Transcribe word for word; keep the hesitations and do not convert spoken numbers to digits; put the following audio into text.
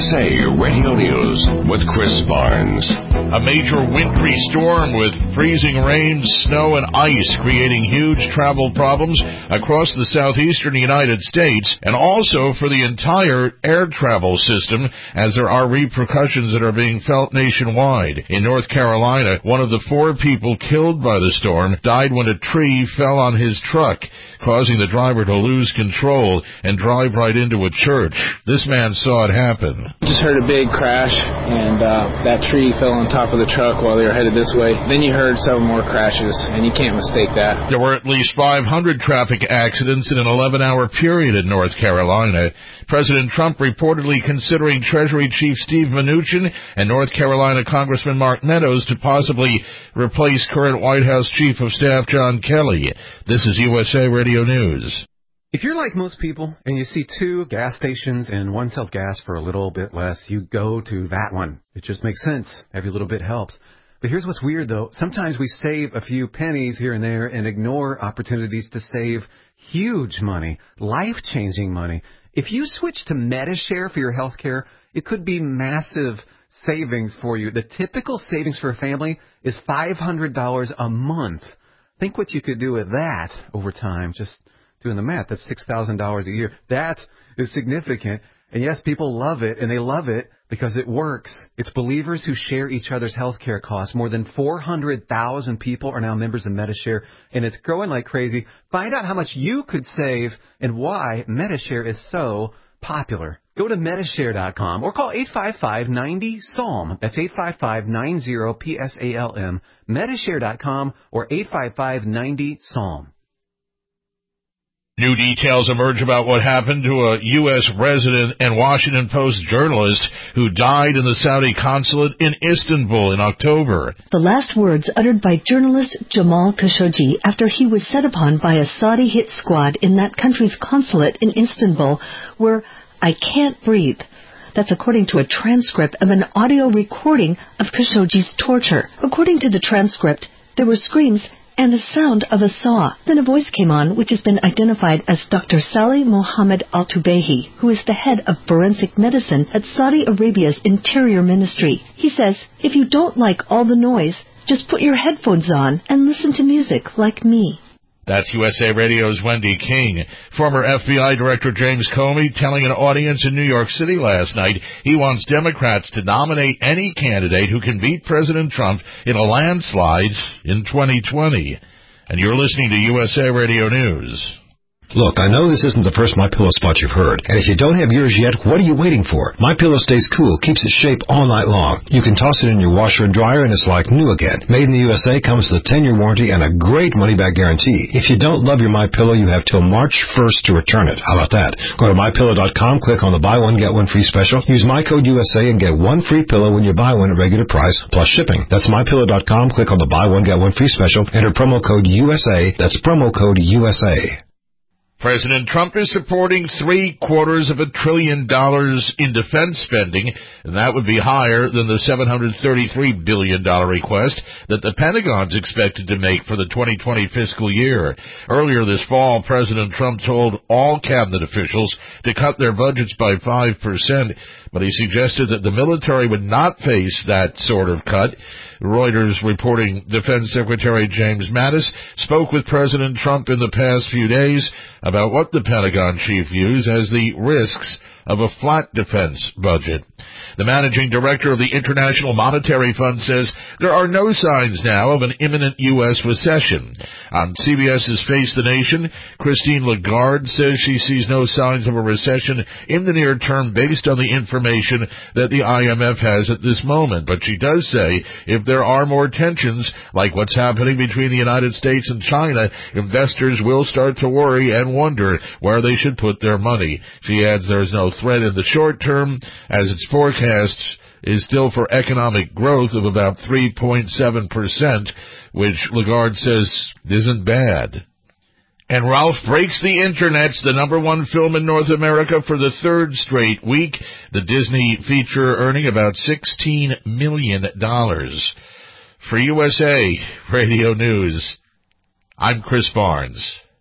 S A Radio News with Chris Barnes. A major wintry storm with freezing rain, snow, and ice creating huge travel problems across the southeastern United States and also for the entire air travel system, as there are repercussions that are being felt nationwide. In North Carolina, one of the four people killed by the storm died when a tree fell on his truck, causing the driver to lose control and drive right into a church. This man saw it happen. Just heard a big crash, and uh, that tree fell on top of the truck while they were headed this way. Then you heard several more crashes, and you can't mistake that. There were at least five hundred traffic accidents in an eleven-hour period in North Carolina. President Trump reportedly considering Treasury Chief Steve Mnuchin and North Carolina Congressman Mark Meadows to possibly replace current White House Chief of Staff John Kelly. This is U S A Radio News. If you're like most people and you see two gas stations and one sells gas for a little bit less, you go to that one. It just makes sense. Every little bit helps. But here's what's weird, though. Sometimes we save a few pennies here and there and ignore opportunities to save huge money, life-changing money. If you switch to Medi-Share for your health care, it could be massive savings for you. The typical savings for a family is five hundred dollars a month. Think what you could do with that over time. Just doing the math, that's six thousand dollars a year. That is significant. And yes, people love it, and they love it because it works. It's believers who share each other's health care costs. More than four hundred thousand people are now members of Medi-Share, and it's growing like crazy. Find out how much you could save and why Medi-Share is so popular. Go to Medi-Share dot com or call eight five five, nine zero, S A L M. That's eight five five, nine zero, P S A L M. Medi-Share dot com or eight five five, nine zero, S A L M. New details emerge about what happened to a U S resident and Washington Post journalist who died in the Saudi consulate in Istanbul in October. The last words uttered by journalist Jamal Khashoggi after he was set upon by a Saudi hit squad in that country's consulate in Istanbul were, "I can't breathe." That's according to a transcript of an audio recording of Khashoggi's torture. According to the transcript, there were screams and the sound of a saw. Then a voice came on, which has been identified as Doctor Salih Mohammed Al-Tubehi, who is the head of forensic medicine at Saudi Arabia's Interior Ministry. He says, if you don't like all the noise, just put your headphones on and listen to music like me. That's U S A Radio's Wendy King. Former F B I Director James Comey telling an audience in New York City last night he wants Democrats to nominate any candidate who can beat President Trump in a landslide in twenty twenty. And you're listening to U S A Radio News. Look, I know this isn't the first MyPillow spot you've heard, and if you don't have yours yet, what are you waiting for? MyPillow stays cool, keeps its shape all night long. You can toss it in your washer and dryer, and it's like new again. Made in the U S A, comes with a ten-year warranty and a great money-back guarantee. If you don't love your MyPillow, you have till March first to return it. How about that? Go to My Pillow dot com, click on the buy one, get one free special. Use my code U S A and get one free pillow when you buy one at regular price, plus shipping. That's My Pillow dot com, click on the buy one, get one free special. Enter promo code U S A. That's promo code U S A. President Trump is supporting three quarters of a trillion dollars in defense spending, and that would be higher than the seven hundred thirty-three billion dollars request that the Pentagon's expected to make for the twenty twenty fiscal year. Earlier this fall, President Trump told all cabinet officials to cut their budgets by five percent, but he suggested that the military would not face that sort of cut. Reuters reporting Defense Secretary James Mattis spoke with President Trump in the past few days about what the Pentagon chief views as the risks of a flat defense budget. The managing director of the International Monetary Fund says there are no signs now of an imminent U S recession. On CBS's Face the Nation, Christine Lagarde says she sees no signs of a recession in the near term based on the information that the I M F has at this moment. But she does say if there are more tensions, like what's happening between the United States and China, investors will start to worry and wonder where they should put their money. She adds there is no threat in the short term, as its forecasts is still for economic growth of about three point seven percent, which Lagarde says isn't bad. And Ralph Breaks the Internet's the number one film in North America for the third straight week. The Disney feature earning about sixteen million dollars. For U S A Radio News, I'm Chris Barnes.